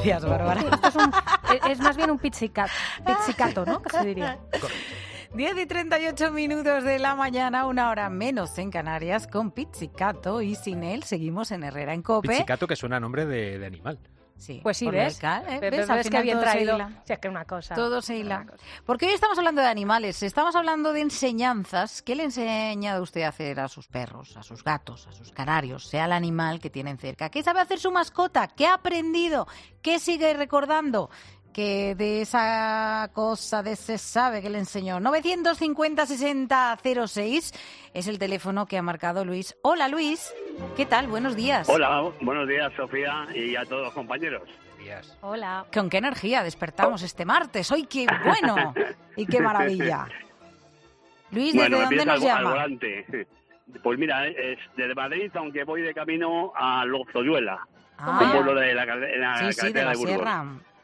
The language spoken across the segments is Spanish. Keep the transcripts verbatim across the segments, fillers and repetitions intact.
Gracias, Bárbara. Esto es, un, es más bien un pizzicato, pizzicato, ¿no? Que se diría. diez y treinta y ocho minutos de la mañana, una hora menos en Canarias, con Pizzicato, y sin él seguimos en Herrera en COPE. Pizzicato, que suena a nombre de, de animal. Sí, pues sí, por ¿ves? Cal, ¿eh? ¿Ves? ¿Ves? Al ¿Ves que final bien todo se traído? hila. Si es que una cosa. Todo se hila. Porque hoy estamos hablando de animales, estamos hablando de enseñanzas. ¿Qué le ha enseñado usted a hacer a sus perros, a sus gatos, a sus canarios, sea el animal que tienen cerca? ¿Qué sabe hacer su mascota? ¿Qué ha aprendido? ¿Qué sigue recordando? Que de esa cosa de se sabe que le enseñó. novecientos cincuenta sesenta cero seis es el teléfono que ha marcado Luis. Hola, Luis. ¿Qué tal? Buenos días. Hola, buenos días, Sofía, y a todos los compañeros. Días. Hola. ¿Con qué energía despertamos este martes? ¡Hoy qué bueno! ¡Y qué maravilla! Luis, ¿desde bueno, dónde nos al, llama? al volante. Pues mira, es desde Madrid, aunque voy de camino a Lozoyuela, Ah, un pueblo de la, en la sí, sí, de carretera la de Burgos. sierra.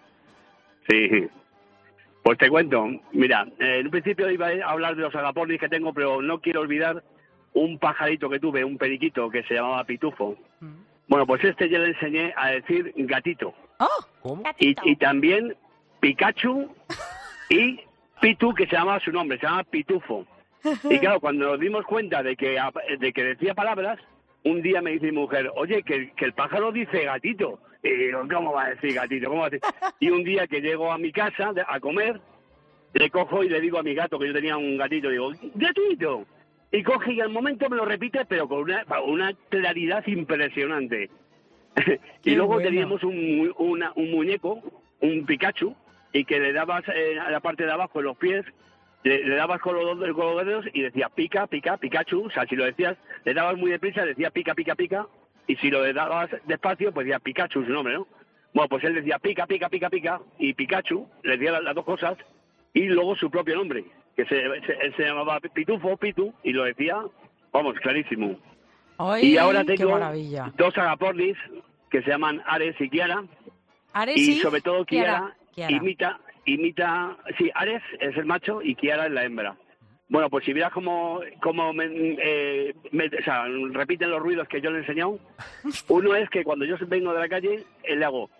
Sí. Pues te cuento, mira, eh, en un principio iba a hablar de los agapornis que tengo, pero no quiero olvidar un pajarito que tuve, un periquito, que se llamaba Pitufo. Mm. Bueno, pues este yo le enseñé a decir gatito. ¡Oh! ¿Cómo? Y, y también Pikachu y Pitu, que se llamaba su nombre, se llama Pitufo. Y claro, cuando nos dimos cuenta de que de que decía palabras, un día me dice mi mujer, oye, que, que el pájaro dice gatito. Y digo, ¿cómo va a decir gatito? ¿Cómo va a decir? Y un día que llego a mi casa de- a comer, le cojo y le digo a mi gato, que yo tenía un gatito, digo, gatito. Y coge y al momento me lo repite, pero con una, una claridad impresionante. Y Qué luego bueno. teníamos un, mu- una- un muñeco, un Pikachu, y que le dabas eh, a la parte de abajo, en los pies, le, le dabas con los, dos- con los dedos y decía pica, pica, Pikachu. O sea, si lo decías, le dabas muy deprisa, decía pica, pica, pica. Y si lo dabas despacio, pues decía Pikachu, su nombre, ¿no? Bueno, pues él decía pica, pica, pica, pica, y Pikachu, le decía las, las dos cosas, y luego su propio nombre, que se, se, él se llamaba Pitufo, Pitu, y lo decía, vamos, clarísimo. ¡Ay, Y ahora qué tengo maravilla! dos agapornis que se llaman Ares y Kiara, Ares y y sobre todo Kiara, Kiara. Kiara. imita, imita, sí, Ares es el macho y Kiara es la hembra. Bueno, pues si vieras cómo, cómo me, eh, me- o sea, repiten los ruidos que yo le he enseñado, uno es que cuando yo vengo de la calle, eh, le hago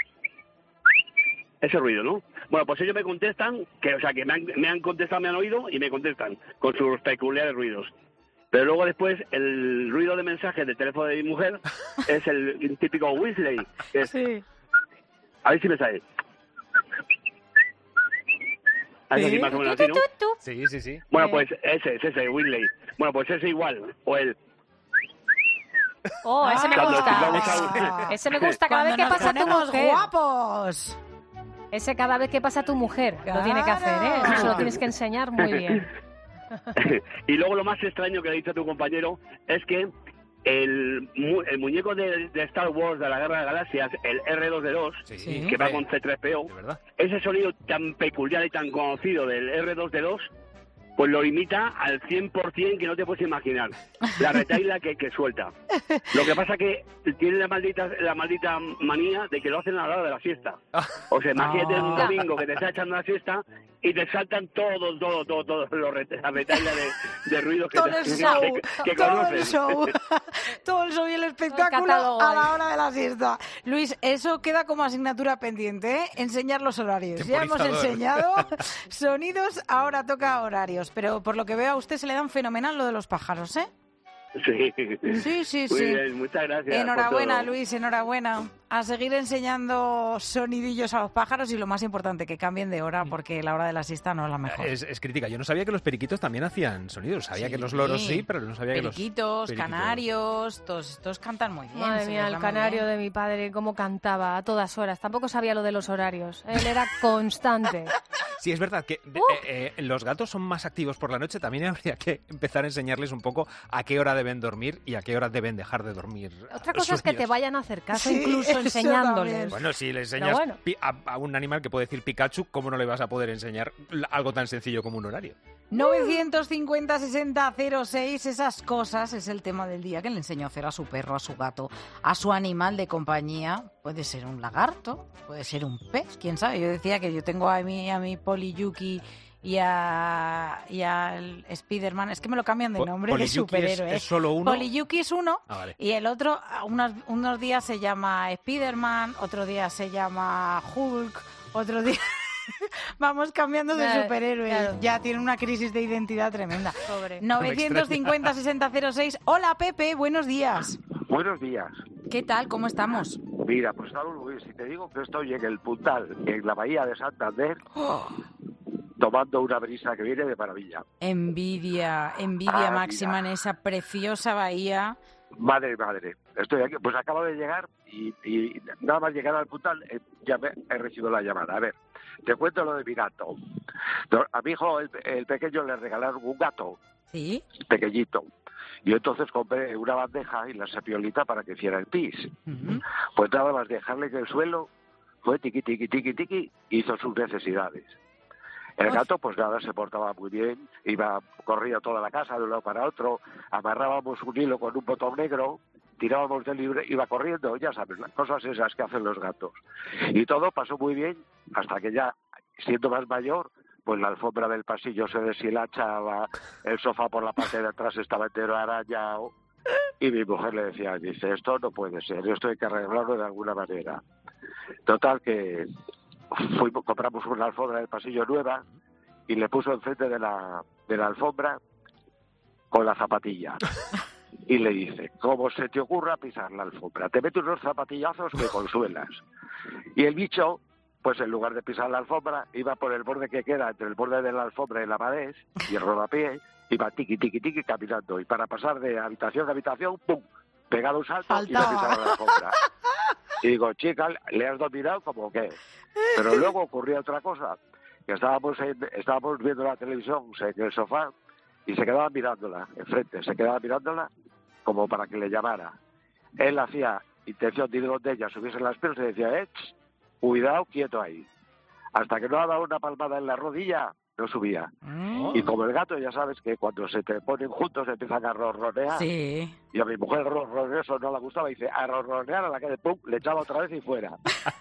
ese ruido, ¿no? Bueno, pues ellos me contestan, que o sea, que me han, me han contestado, me han oído y me contestan con sus peculiares ruidos. Pero luego después el ruido de mensajes del teléfono de mi mujer es el típico Weasley, que es, Sí. a ver si me sale. Algo así más o menos así, ¿no? Sí, sí, sí. Bueno, Eh. pues ese, es ese, Weasley. Bueno, pues ese igual, o el... Oh, ese me Cuando gusta. vamos a- Ese me gusta cada vez Cuando que nos pasa tu ponemos mujer. guapos. Ese cada vez que pasa tu mujer. Lo tiene que hacer, ¿eh? Claro. Eso lo tienes que enseñar muy bien. Y luego lo más extraño que le dicho a tu compañero es que el, mu- el muñeco de, de Star Wars de la Guerra de Galaxias, el R dos D dos, Sí, Sí. que va hombre, con C tres P O, de verdad. ese sonido tan peculiar y tan conocido del R dos D dos, pues lo imita al cien por ciento, que no te puedes imaginar. La retaila que, que suelta. Lo que pasa que tiene la maldita la maldita manía de que lo hacen a la hora de la siesta. O sea, imagínate un Ah. domingo que te está echando una siesta y te saltan todos, todos, todos, todos los ret- la retaila de, de ruido que, Todo te- el show, que, que todo el conoces. show, todo el show y el espectáculo catálogo a la ahí. hora de la siesta. Luis, eso queda como asignatura pendiente, ¿eh? Enseñar los horarios. Ya hemos Temporizador. enseñado sonidos, ahora toca horarios. Pero por lo que veo a usted se le dan fenomenal lo de los pájaros, ¿eh? Sí, Sí, sí, Muy sí. bien, muchas gracias. por Enhorabuena, todo. Luis, enhorabuena. A seguir enseñando sonidillos a los pájaros y lo más importante, que cambien de hora, porque la hora de la siesta no es la mejor. Es, es crítica. Yo no sabía que los periquitos también hacían sonidos. Sabía Sí. que los loros sí, pero no sabía Periquitos, que los... periquitos. canarios, todos estos cantan muy bien. Madre se mía, les el da muy canario bien. de mi padre, cómo cantaba a todas horas. Tampoco sabía lo de los horarios. Él era constante. Sí, es verdad que Uh. eh, eh, los gatos son más activos por la noche. También habría que empezar a enseñarles un poco a qué hora deben dormir y a qué hora deben dejar de dormir. Otra los cosa es que te suyos. vayan a hacer caso, Sí, incluso eso enseñándoles. también. Bueno, si le enseñas bueno. pi- a, a un animal que puede decir Pikachu, ¿cómo no le vas a poder enseñar l- algo tan sencillo como un horario? novecientos cincuenta sesenta cero seis, esas cosas es el tema del día que le enseñó a hacer a su perro, a su gato, a su animal de compañía. Puede ser un lagarto, puede ser un pez, quién sabe. Yo decía que yo tengo a mi, a mi Poli Yuki y a y al Spiderman. Es que me lo cambian de Po- nombre de Poliyuki superhéroe. es- ¿eh? es solo uno. Poliyuki es uno Ah, vale. y el otro a unos, unos días se llama Spiderman, otro día se llama Hulk, otro día... Vamos cambiando de Claro, superhéroes. claro. Ya tiene una crisis de identidad tremenda. Pobre. novecientos cincuenta, sesenta cero seis. Hola, Pepe, buenos días. Buenos días. ¿Qué tal? ¿Cómo estamos? Mira, pues Saúl, si te digo que estoy en el Puntal, en la bahía de Santander, tomando una brisa que viene de maravilla. Envidia, envidia Ah, máxima mira. en esa preciosa bahía. Madre, madre. Estoy aquí, pues acabo de llegar y, y nada más llegar al Puntal eh, ya me, he recibido la llamada. A ver, te cuento lo de mi gato. No, A mi hijo, el, el pequeño, le regalaron un gato ¿Sí? pequeñito. Y entonces compré una bandeja y la sapiolita para que hiciera el pis. Ujú. Pues nada más dejarle en el suelo, fue tiqui, tiqui, tiqui, tiqui, hizo sus necesidades. El Uf. gato, pues nada, se portaba muy bien, iba, corría toda la casa de un lado para otro, amarrábamos un hilo con un botón negro, tirábamos del libre, iba corriendo, ya sabes, las cosas esas que hacen los gatos. Y todo pasó muy bien, hasta que ya, siendo más mayor, pues la alfombra del pasillo se deshilachaba, el sofá por la parte de atrás estaba entero arañado, y mi mujer le decía, dice, esto no puede ser, esto hay que arreglarlo de alguna manera. Total que fuimos, compramos una alfombra del pasillo nueva y le puso enfrente de la, de la alfombra con la zapatilla. Y le dice, ¿cómo se te ocurra pisar la alfombra? Te meto unos zapatillazos que consuelas. Y el bicho, pues en lugar de pisar la alfombra, iba por el borde que queda entre el borde de la alfombra y la pared, y el rodapié, iba tiqui, tiqui, tiqui caminando. Y para pasar de habitación a habitación, ¡pum!, pegado un salto y no Faltaba. pisaba la alfombra. Y digo, chica, ¿le has dominado como qué? Pero luego ocurría otra cosa, que estábamos, en- estábamos viendo la televisión en el sofá y se quedaba mirándola, enfrente, se quedaba mirándola como para que le llamara. Él hacía intención de ir donde ella subiese las piernas y decía, eh, ch, cuidado, quieto ahí. Hasta que no ha dado una palmada en la rodilla, no subía. Mm. Y como el gato, ya sabes que cuando se te ponen juntos empiezan a ronronear. Sí. Y a mi mujer el ronroneo eso no le gustaba. Y dice, a ronronear a la calle, pum, le echaba otra vez y fuera.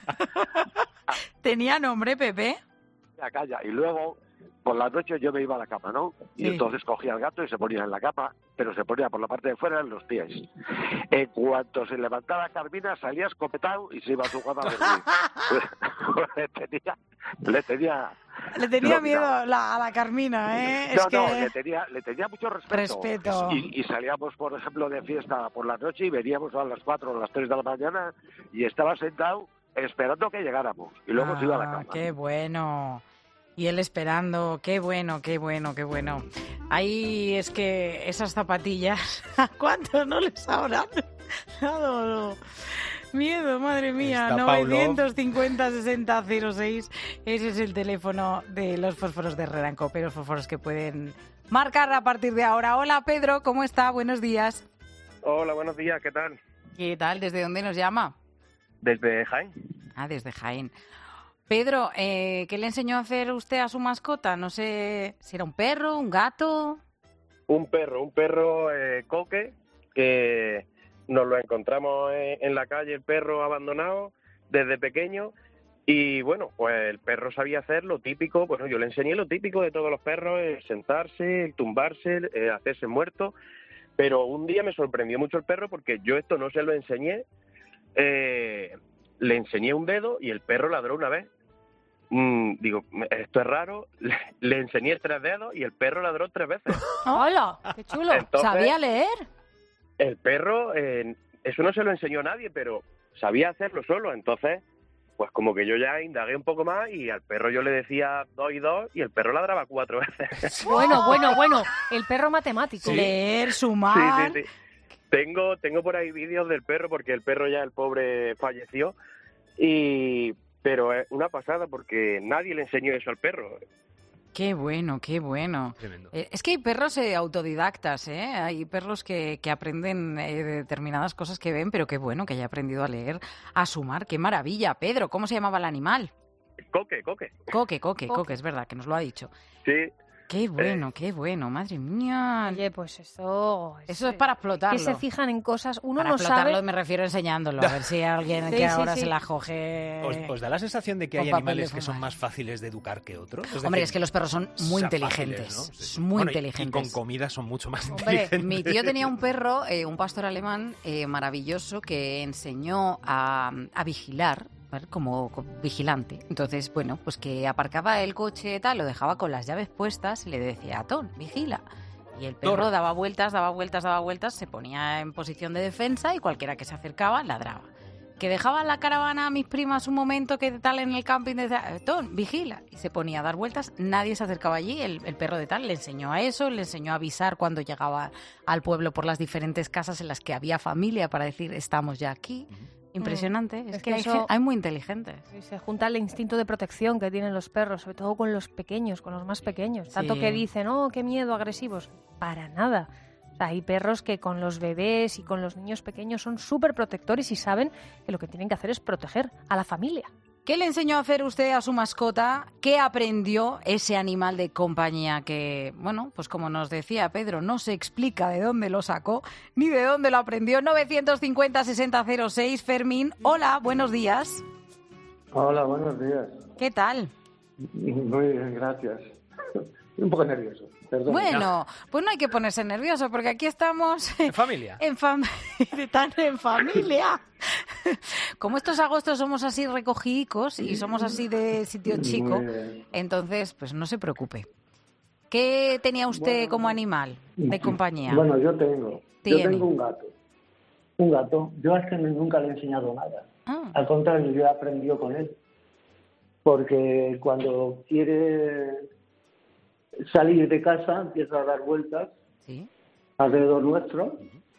¿Tenía nombre, Pepe? Ya calla. Y luego, por la noche yo me iba a la cama, ¿no? Y Sí. entonces cogía al gato y se ponía en la cama, pero se ponía por la parte de fuera en los pies. En cuanto se levantaba Carmina, salía escopetado y se iba a su cama a dormir. le tenía... Le tenía, Le tenía No, miedo mira. la- a la Carmina, ¿eh? no, es que... no, le tenía, le tenía mucho respeto. Respeto. Y, y salíamos, por ejemplo, de fiesta por la noche y veníamos a las cuatro o a las tres de la mañana y estaba sentado esperando que llegáramos. Y luego se iba a la Ah, cama. qué bueno. Y él esperando, qué bueno, qué bueno, qué bueno. Ahí es que esas zapatillas, ¿a cuántos no les habrán dado miedo, madre mía? Está novecientos cincuenta, sesenta cero seis, ese es el teléfono de los fósforos de Herrera en Cope, los fósforos que pueden marcar a partir de ahora. Hola, Pedro, ¿cómo está? Buenos días. Hola, buenos días, ¿qué tal? ¿Qué tal? ¿Desde dónde nos llama? Desde Jaén. Ah, desde Jaén. Pedro, eh, ¿qué le enseñó a hacer usted a su mascota? No sé si era un perro, un gato. Un perro, un perro eh, coque, que nos lo encontramos en, en la calle, el perro abandonado desde pequeño. Y bueno, pues el perro sabía hacer lo típico, bueno, yo le enseñé lo típico de todos los perros, el sentarse, el tumbarse, eh, hacerse muerto. Pero un día me sorprendió mucho el perro porque yo esto no se lo enseñé. Eh, le enseñé un dedo y el perro ladró una vez. Mm, digo, esto es raro. Le, le enseñé tres dedos y el perro ladró tres veces. ¡Hola! ¡Qué chulo! Entonces, ¿Sabía leer? el perro, eh, eso no se lo enseñó a nadie, pero sabía hacerlo solo. Entonces, pues como que yo ya indagué un poco más y al perro yo le decía dos y dos y el perro ladraba cuatro veces. Bueno, bueno, bueno. El perro matemático. Leer, Sí, sumar. sí, sí. Tengo, tengo por ahí vídeos del perro porque el perro ya, el pobre, falleció. Y pero es una pasada porque nadie le enseñó eso al perro. Qué bueno, qué bueno. Tremendo. Eh, es que hay perros eh, autodidactas, ¿eh? Hay perros que, que aprenden eh, determinadas cosas que ven, pero qué bueno que haya aprendido a leer, a sumar. ¡Qué maravilla! Pedro, ¿cómo se llamaba el animal? Coque, coque. Coque, coque, Coque. coque, es verdad que nos lo ha dicho. Sí. Qué bueno, qué bueno, madre mía. Oye, pues eso... Eso es para explotarlo. Que se fijan en cosas, uno Para no explotarlo sabe... me refiero enseñándolo, a ver si alguien Sí, que sí, ahora sí. se la coge... ¿Os, os da la sensación de que con hay papel de animales que son fumar. más fáciles de educar que otros? Es Hombre, decir, es que los perros son muy sean inteligentes, fáciles, ¿no? Sí, sí. son muy Bueno, y- inteligentes. Y con comida son mucho más Hombre, inteligentes. mi tío tenía un perro, eh, un pastor alemán eh, maravilloso que enseñó a, a vigilar, ¿vale? Como, como vigilante. Entonces, bueno, pues que aparcaba el coche tal, lo dejaba con las llaves puestas y le decía, Ton, vigila. Y el perro Tor. daba vueltas, daba vueltas, daba vueltas, se ponía en posición de defensa y cualquiera que se acercaba ladraba. Que dejaba la caravana a mis primas un momento que tal en el camping, decía, Ton, vigila. Y se ponía a dar vueltas, nadie se acercaba allí, el, el perro de tal le enseñó a eso, le enseñó a avisar cuando llegaba al pueblo por las diferentes casas en las que había familia para decir, estamos ya aquí. Impresionante, es, Es que, que hay, eso- gen- hay muy inteligentes. Y se junta el instinto de protección que tienen los perros, sobre todo con los pequeños, con los más pequeños. Tanto Sí. que dicen, oh, qué miedo, agresivos. Para nada. O sea, hay perros que con los bebés y con los niños pequeños son súper protectores y saben que lo que tienen que hacer es proteger a la familia. ¿Qué le enseñó a hacer usted a su mascota? ¿Qué aprendió ese animal de compañía que, bueno, pues como nos decía Pedro, no se explica de dónde lo sacó ni de dónde lo aprendió? novecientos cincuenta, sesenta cero seis, Fermín. Hola, buenos días. Hola, buenos días. ¿Qué tal? Muy bien, gracias. Un poco nervioso, perdón. Bueno, pues no hay que ponerse nervioso porque aquí estamos ¿En familia? en, fam tan en familia. Como estos agostos somos así recogidicos y somos así de sitio chico, Muy bien. entonces pues no se preocupe. ¿Qué tenía usted Bueno, como animal de compañía? Bueno, yo tengo. Tiene. Yo tengo un gato. Un gato. Yo es que nunca le he enseñado nada. Ah, Al contrario, yo he aprendido con él. Porque cuando quiere salir de casa, empieza a dar vueltas sí. alrededor nuestro.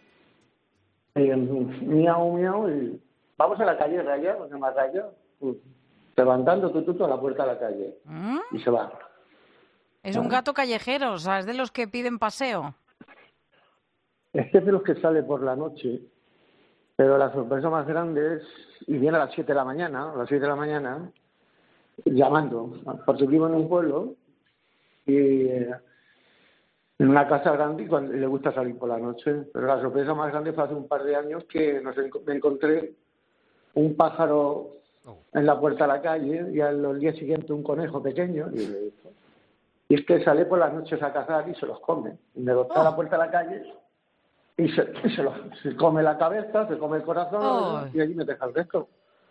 Y, miau, miau, y vamos a la calle, Raya, porque me raya, levantando tú, tú, tú, a la puerta de la calle. Mm, Y se va. Es un gato callejero, o sea, es de los que piden paseo. Es que es de los que sale por la noche, pero la sorpresa más grande es, y viene a las siete de la mañana, a las siete de la mañana, llamando, porque vivo en un pueblo y eh, en una casa grande y cuando, y le gusta salir por la noche, pero la sorpresa más grande fue hace un par de años que nos enco- me encontré un pájaro en la puerta de la calle y al día siguiente un conejo pequeño y, le dijo, y es que sale por las noches a cazar y se los come, y me está a la puerta de la calle y se, y se, los, se come la cabeza, se come el corazón Oh. y allí me deja el resto.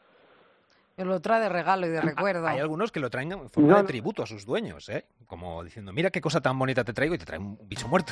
Lo trae de regalo y de recuerdo. Hay algunos que lo traen en forma No, de no. tributo a sus dueños, ¿eh? Como diciendo, mira qué cosa tan bonita te traigo y te trae un bicho muerto.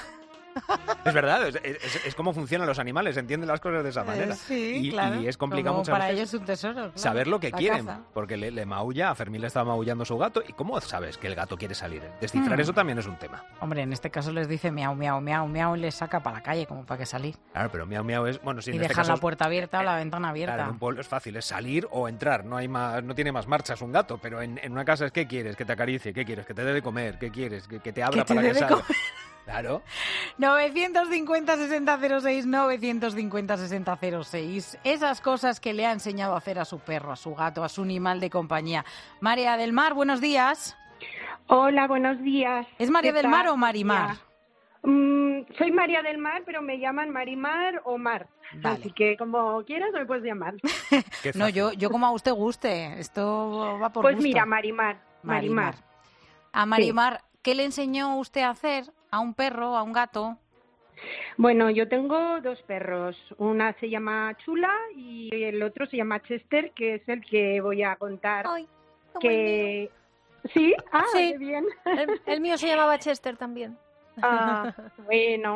Es verdad, es, es- es como funcionan los animales, entienden las cosas de esa manera. Eh, sí, y, claro. y es complicado Como muchas para veces ellos es un tesoro. claro. saber lo que La quieren, caza. porque le, le maulla, a Fermín le estaba maullando su gato, ¿y cómo sabes que el gato quiere salir? Descifrar Mm. eso también es un tema. Hombre, en este caso les dice miau, miau, miau, miau y les saca para la calle como para que salir. Claro, pero miau miau es, bueno, sí, y en este dejan caso la es- puerta abierta o la eh, ventana abierta. Claro, en un pueblo es fácil, es salir o entrar, no hay más, no tiene más marchas un gato, pero en, en una casa es ¿qué quieres? Que te acaricie, ¿qué quieres? Que te dé de comer, ¿qué quieres? Que, que te abra Que te para dé que de salga. comer. Claro. novecientos cincuenta, sesenta cero seis, novecientos cincuenta, sesenta cero seis. Esas cosas que le ha enseñado a hacer a su perro, a su gato, a su animal de compañía. María del Mar, buenos días. Hola, buenos días. ¿Es María ¿Qué del tal? Mar o Marimar? Mm, soy María del Mar, pero me llaman Marimar o Mar. Vale. Así que como quieras me puedes llamar. Qué No, fácil. yo, yo como a usted guste. Esto va por Pues gusto. mira, Marimar. Marimar. A Marimar, ¿qué le enseñó usted a hacer a un perro, a un gato? Bueno, yo tengo dos perros. Una se llama Chula y el otro se llama Chester, que es el que voy a contar. Ay, que sí, ah, Sí. qué bien. El, el mío se llamaba Chester también. Ah, bueno,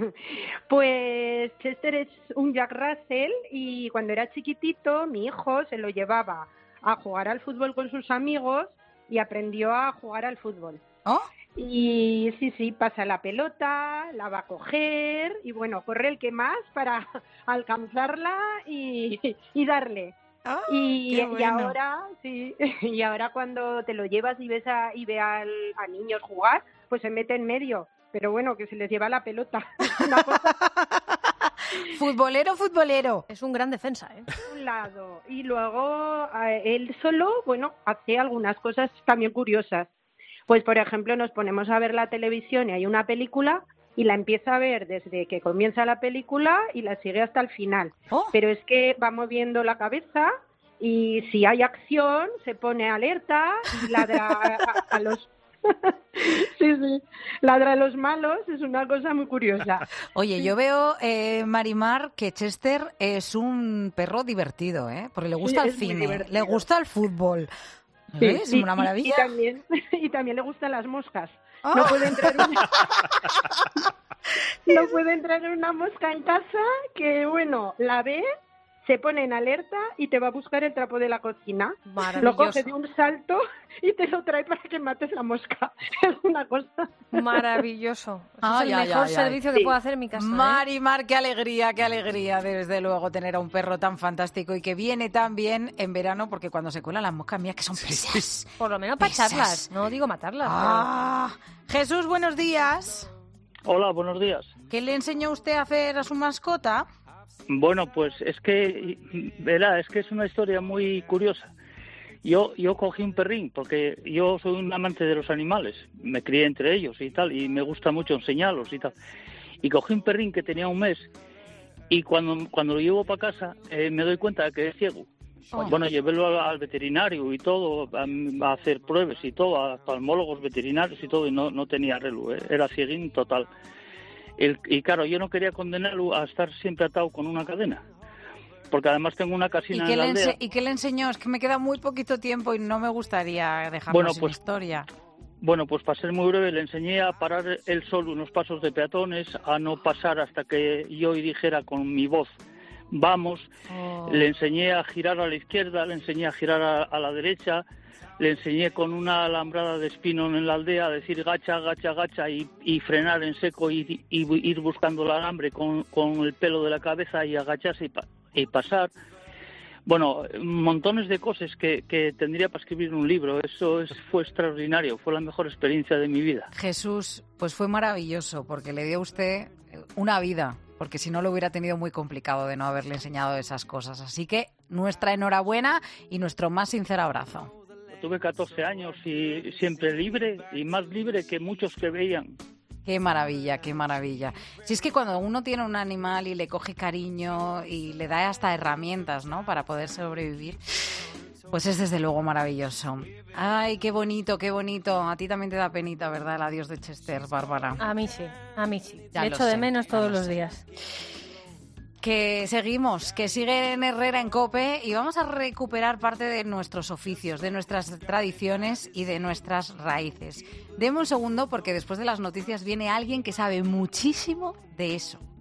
pues Chester es un Jack Russell y cuando era chiquitito mi hijo se lo llevaba a jugar al fútbol con sus amigos y aprendió a jugar al fútbol. ¿Oh? Y sí, sí, pasa la pelota, la va a coger y bueno, corre el que más para alcanzarla y, y darle. Ah, Y, qué y bueno. ahora, sí, y ahora cuando te lo llevas y ves a, y ve al, a niños jugar, pues se mete en medio. Pero bueno, que se les lleva la pelota. Una cosa Futbolero, futbolero. Es un gran defensa, ¿eh? por un lado. Y luego eh, él solo, bueno, hace algunas cosas también curiosas. Pues, por ejemplo, nos ponemos a ver la televisión y hay una película y la empieza a ver desde que comienza la película y la sigue hasta el final. Oh. Pero es que va moviendo la cabeza y si hay acción se pone alerta y ladra a, a los... sí, sí, ladra a los malos, es una cosa muy curiosa. Oye, yo veo, eh, Marimar, que Chester es un perro divertido, ¿eh? Porque le gusta Sí, el es muy cine, divertido. le gusta el fútbol. Sí, ¿Es y- una y- maravilla? Y, también, y también le gustan las moscas. ¡Ah! No puede entrar una... no puede entrar una mosca en casa que, bueno, la ve, se pone en alerta y te va a buscar el trapo de la cocina. Lo Maravilloso. coge de un salto y te lo trae para que mates la mosca. Es una cosa... Maravilloso. Ese Ay, es el ay, mejor ay, ay. servicio que Sí. puedo hacer en mi casa. ¿eh? Marimar, qué alegría, qué alegría, desde luego, tener a un perro tan fantástico y que viene tan bien en verano, porque cuando se cuelan las moscas mías, que son pesas. Por lo menos para Pesas. echarlas. No digo matarlas. Ah, Jesús, buenos días. Hola, buenos días. ¿Qué le enseñó usted a hacer a su mascota? Bueno, pues es que, verá, es que es una historia muy curiosa. Yo, yo cogí un perrín porque yo soy un amante de los animales, me crié entre ellos y tal, y me gusta mucho enseñarlos y tal. Y cogí un perrín que tenía un mes y cuando, cuando lo llevo para casa eh, me doy cuenta de que es ciego. Oh. Bueno, llevélo al, al veterinario y todo, a, a hacer pruebas y todo, a oftalmólogos veterinarios y todo, y no, no tenía arreglo, eh, era cieguín total. El, y claro, yo no quería condenarlo a estar siempre atado con una cadena, porque además tengo una ¿Y casina qué, en la le aldea. ense- ¿Y qué le enseñó? Es que me queda muy poquito tiempo y no me gustaría dejarlo Bueno, sin pues- historia. Bueno, pues para ser muy breve, le enseñé a parar él solo unos pasos de peatones, a no pasar hasta que yo dijera con mi voz, vamos. Oh. Le enseñé a girar a la izquierda, le enseñé a girar a, a la derecha, le enseñé con una alambrada de espino en la aldea a decir gacha, gacha, gacha y, y frenar en seco y, y ir buscando el alambre con, con el pelo de la cabeza y agacharse y, pa- y pasar. Bueno, montones de cosas que, que tendría para escribir un libro. Eso es, fue extraordinario, fue la mejor experiencia de mi vida. Jesús, pues fue maravilloso porque le dio a usted una vida, porque si no lo hubiera tenido muy complicado de no haberle enseñado esas cosas. Así que nuestra enhorabuena y nuestro más sincero abrazo. Tuve catorce años y siempre libre y más libre que muchos que veían. Qué maravilla, qué maravilla. Si es que cuando uno tiene un animal y le coge cariño y le da hasta herramientas, ¿no?, para poder sobrevivir, pues es desde luego maravilloso. Ay, qué bonito, qué bonito. A ti también te da penita, ¿verdad?, el adiós de Chester, Bárbara. A mí sí, a mí sí. Ya Le lo echo de sé, menos ya todos lo los sé. días. Que seguimos, que sigue en Herrera en COPE y vamos a recuperar parte de nuestros oficios, de nuestras tradiciones y de nuestras raíces. Deme un segundo porque después de las noticias viene alguien que sabe muchísimo de eso.